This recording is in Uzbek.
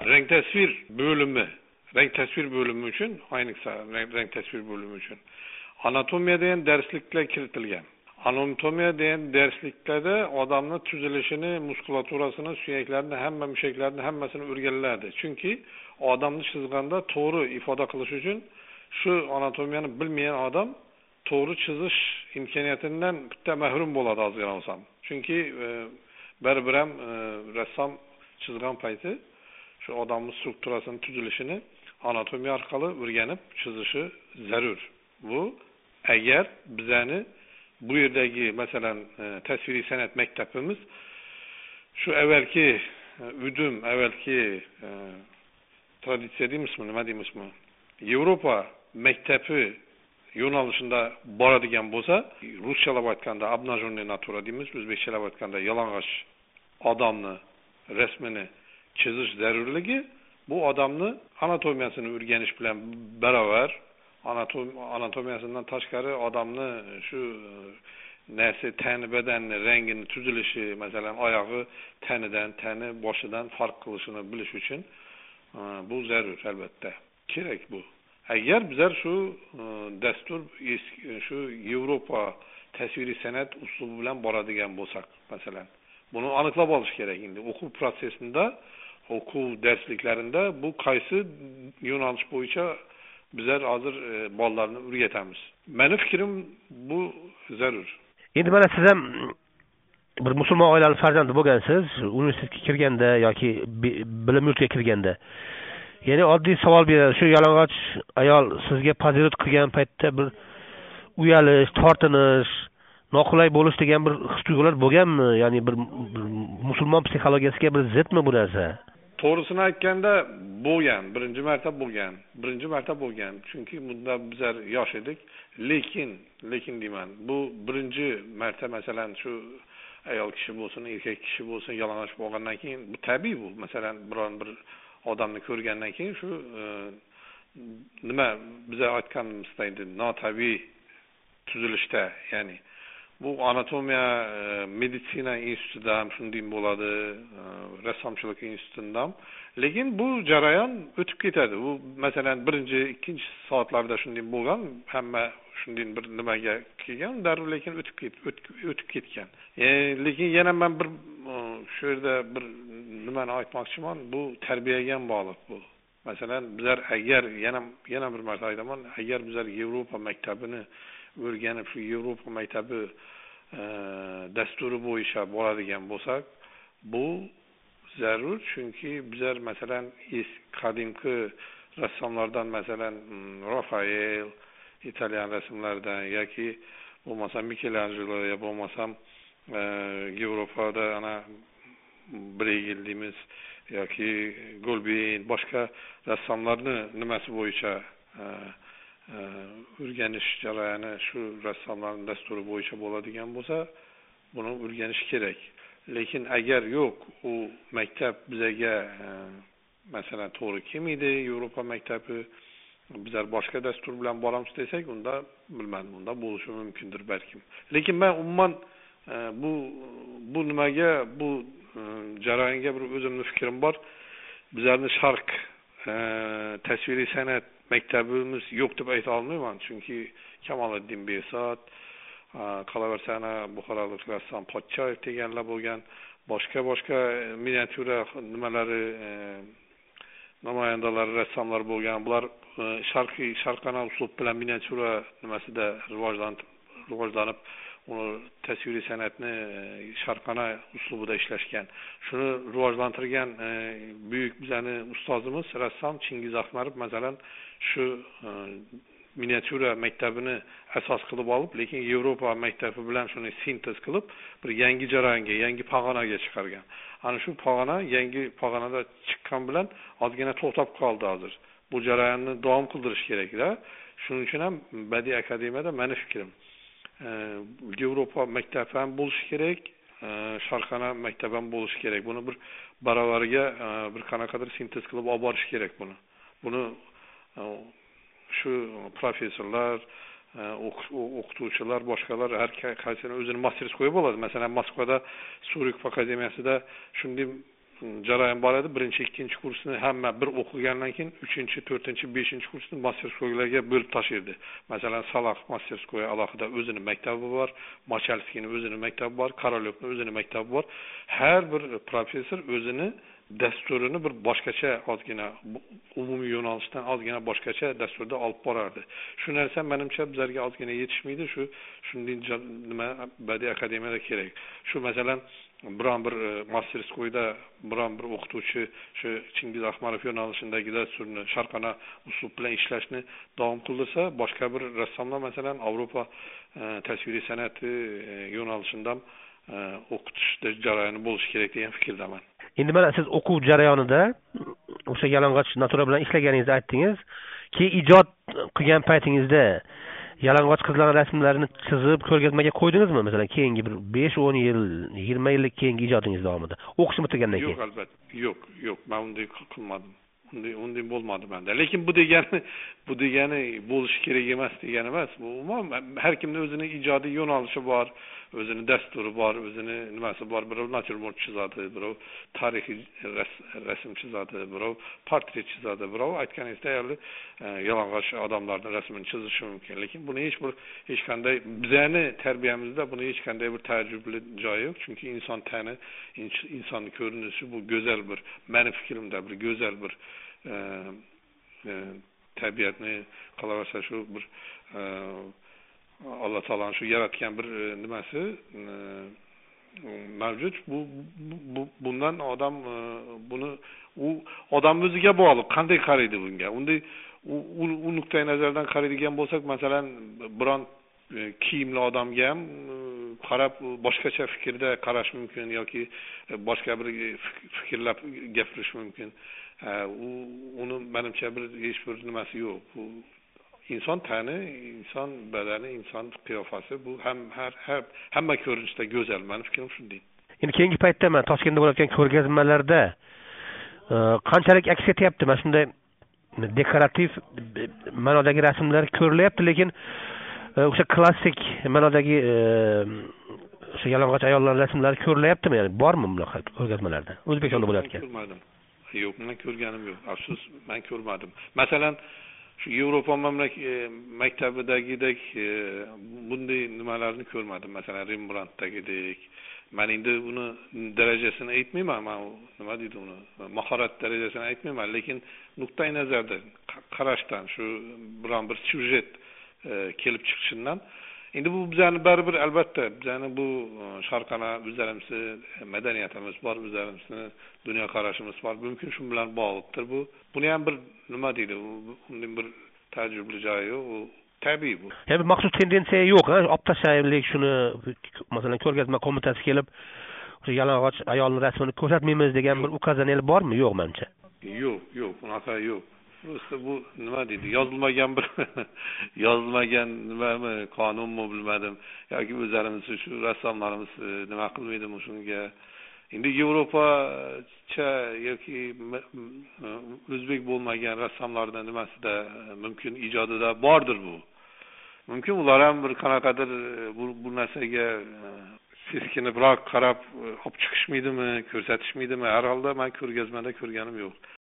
Renk tasvir bölümü. Renk tasvir bölümü için, ayniqsa renk tasvir bölümü için. Anatomiya degan darsliklar kiritilgan. Anatomiya degan darsliklarda odamning tuzilishini, muskulaturasini, suyaklarini, hamma mushaklarini hammasini o'rganiladi. Chunki odamni chizganda to'g'ri ifoda qilish uchun shu anatomiyani bilmagan odam to'g'ri chizish imkoniyatidan bitta mahrum bo'ladi ozgina bo'lsam. Chunki baribir ham rassom chizgan payti shu odamning strukturasini, tuzilishini anatomiya orqali o'rganib chizishi zarur. Bu agar bizani bu yerdagi masalan tasviriy san'at maktabimiz shu avvalgi avvalgi traditsiya deymizmi, nima deymizmi? Yevropa maktabi yo'nalishida boradigan bo'lsa, ruschalab aytganda obnajенная natura deymiz, o'zbekchalab aytganda yalang'och odamni rasmini chizish zarurligi bu odamni anatomiyasini o'rganish bilan barobar, anatomiyasidan tashqari odamni shu narsa tani badanni rangini tuzilishi, masalan oyog'i tani boshidan farq qilishini bilish uchun bu zarur albatta. Kerak bu. Agar bizlar shu dastur shu Yevropa tasviriy san'at uslubi bilan boradigan bo'lsak, masalan, buni aniqlab olish kerak endi. O'quv prosesida, o'quv darsliklarida bu qaysi yo'nalish bo'yicha bizlar hozir bolalarni o'rgatamiz. Meni fikrim bu zarur. Endi mana siz ham bir musulmon oilaning farzandi bo'lgansiz, universitetga kirganda yoki bilim yurtiga kirganda. Ya'ni oddiy savol beradi, shu yalang'och ayol sizga pozirat qilgan paytda bir uyalish, tortinish, noqulay bo'lish degan bir his-tuyg'ular bo'lganmi? Ya'ni bir musulmon psixologiyasiga bir zidmi bu narsa? To'g'risini aytganda bo'lgan, birinchi marta bo'lgan. Chunki bunda bizlar yosh edik, lekin deyman, bu birinchi marta masalan shu ayol kishi bo'lsin, erkak kishi bo'lsin, yalang'och bo'lgandan keyin bu tabiiy bu. Masalan, biron bir odamni ko'rgandan keyin shu nima bizlar aytganimizdek notabiiy tuzilishda, ya'ni bu anatomiya meditsina institutida ham shunday bo'ladi, rassomchilik institutida ham. Lekin bu jarayon o'tib ketadi. Bu masalan birinchi, ikkinchi soatlarda shunday bo'lgan, hamma shunday bir nimaga kelgan, darrov lekin o'tib ketgan. Lekin yana men bir shu yerda bir nimani aytmoqchiman, bu tarbiyaga bog'liq bu. Masalan, bizlar agar yana bir marta aytaman, agar bizlar Yevropa maktabini o'rganib, shu Yevropa maktabi dasturi bo'yicha boradigan bo'lsak, bu zarur. Chunki bizlar masalan qadimgi rassomlardan, masalan Rafael, italyan rassomlardan yoki bo'lmasa Michelangelo ya bo'lmasam Yevropada ana Bruegel deymiz yoki Golbin, boshqa rassomlarni nimasi bo'yicha o'rganish jarayoni shu rassomlarning dasturi bo'yicha bo'ladigan bo'lsa, buni o'rganish kerak. Lekin agar yo'q, u maktab bizga masalan to'g'ri kelmaydi, Yevropa maktabi, bizlar boshqa dastur bilan boramiz desak, unda bilmadim, unda bo'lishi mumkindir balkim. Lekin men umuman bu nimaga, bu jarayonga bir o'zimning fikrim bor. Bizlarning Sharq tasviriy san'at maktabimiz yo'q deb ayta olmayman, chunki Kamoliddin Behzod, qolaversana Buxorolik rassom Pochchayev deganlar bo'lgan, boshqa miniatyura nimalari namoyandalari rassomlar bo'lgan. Bular sharqona uslub bilan miniatyura nimasida rivojlanib, uni tasviriy san'atni sharqona uslubida ishlashgan. Shuni rivojlantirgan buyuk bizani ustozimiz rassom Chingiz Ahmarov masalan shu miniatyura maktabini asos qilib olib, lekin Yevropa maktabi bilan shuni sintez qilib, bir yangi jarayonga, yangi pog'onaga chiqargan. Ana shu yangi pog'onada chiqqan bilan ozgina to'xtab qoldi hozir. Bu jarayonni davom qildirish kerak-da. Shuning uchun ham Badiiy akademiyada meni fikrim Yevropa maktabi ham bo'lishi kerak, sharqona maktab ham bo'lishi kerak. Buni bir baravariga bir qanaqadir sintez qilib olib borish kerak buni. Buni shu professorlar, o'qituvchilar, boshqalar har qaysini o'zini mastersko'yi bo'ladi. Masalan, Moskvada Surikov akademiyasida shunday jarayon bor edi. Birinchi, ikkinchi kursni hamma bir o'qigandan keyin 3-chi, 4-chi, 5-chi kursni masterskoylarga bo'lib tashirdi. Masalan, Salax masterskoya alohida o'zini maktabi bor, Machalskining o'zini maktabi bor, Korolyovning o'zini maktabi bor. Har bir professor o'zini dasturini bir boshqacha ozgina umumiy yo'nalishdan ozgina boshqacha dasturda olib borardi. Shu narsa menimcha bizlarga ozgina yetishmaydi. Shunday nima badiiy akademiyada kerak. Shu masalan biron bir masterskoyda biron bir o'qituvchi shu Chingiz Ahmarov yo'nalishidagi dasturni sharqona usul bilan ishlashni davom qildirsa, boshqa bir rassomlar masalan Avropa tasviriy san'ati yo'nalishidan o'qitishda jarayoni bo'lishi kerak degan fikrdaman. Endi mana siz o'quv jarayonida o'sha yalang'och natura bilan ishlaganingizni aytdingiz. Keyin ijod qilgan paytingizda yalang'och qizlarning rasmlarini chizib ko'rgazmaga qo'ydingizmi? Masalan, keyingi bir 5-10 yil, 20 yillik keyingi ijodingiz davomida. O'qishni bitirgandan keyin. Yo'q, albatta. Yo'q, men unday qilmadim. Unday bo'lmadi menda. Lekin bu degani bo'lishi kerak emas degani emas. Bu umuman har kimning o'zining ijodiy yo'nalishi bor, o'zining dasturi bor, o'zining nimasi bor. Birov naturmort chizadi, birov tarixiy rasm chizadi, birov portret chizadi, birov aytganingizdek yalang'och odamlarning rasmini chizishi mumkin. Lekin buni hech qanday bizning tarbiyamizda buni hech qanday bir tajribali joyi yo'q. Chunki inson tani, inson ko'rinishi bu go'zal bir, meni fikrimda bir go'zal bir tabiatni qalaversa shu bir Alloh taoloning shu yaratgan bir nimasi mavjud. Bundan odam u odam o'ziga bog'liq, qanday qaraydi bunga. Unda u nuqtai nazardan qaraydigan bo'lsak, masalan, biron kiyimli odamga ham qarab boshqacha fikrda qarash mumkin yoki boshqa bir fikrlab gapirish mumkin. Uni menimcha hech bir nimasi yo'q. Bu inson tani, inson badani, inson qiyofasi bu hamma ko'rinishda go'zal. Mening fikrim shunday. Endi keyingi paytda men Toshkentda bo'layotgan ko'rgazmalarda qanchalik aks etyapti? Mana shunday dekorativ ma'nodagi rasmlar ko'rilyapti, lekin o'sha klassik ma'nodagi o'sha yalang'och ayollar rasmlari ko'rilyaptimi? Ya'ni bormi bunaqa ko'rgazmalarda? O'zbekistonda bo'layotgan. Yo'q, men ko'rganim yo'q. Afsus, men ko'rmadim. Masalan, shu Yevropa maktabidagidek bunday nimalarni ko'rmadim. Masalan, Rembrandtdagidek. Men endi uni darajasini aytmayman, men nima deydi uni, mahorat darajasini aytmayman, lekin nuqtai nazardan, qarashdan, shu biron bir syujet kelib chiqishidan endi bu bizani baribir albatta bizani bu sharqona bizlarimizni madaniyatimiz bor, bizlarimizni dunyo qarashimiz bor. Mumkin shu bilan bog'liqdir bu. Buni ham bir nima deydi, undan bir tajribali joyi yo'q, u tabiiy bu. Ya'ni maxsus tendensiya yo'q, ha? Olib tashlaylik shuni, masalan, ko'rgazma qo'mitasi kelib, o'sha yalang'och ayolning rasmini ko'rsatmaymiz degan bir ukazaniyalar bormi? Yo'q menimcha. Yo'q, bunaqa yo'q. Bu nima deydi, yozilmagan nimami, qonunmi bilmadim yoki o'zlarimiz shu rassomlarimiz nima qilmaydimi shunga. Endi Yevropacha yoki o'zbek bo'lmagan rassomlarning nimasida mumkin ijodida bordir bu. Mumkin ular ham bir qanaqadir bu narsaga seskinibroq qarab olib chiqishmaydimi, ko'rsatishmaydimi? Har holda men ko'rgazmada ko'rganim yo'q.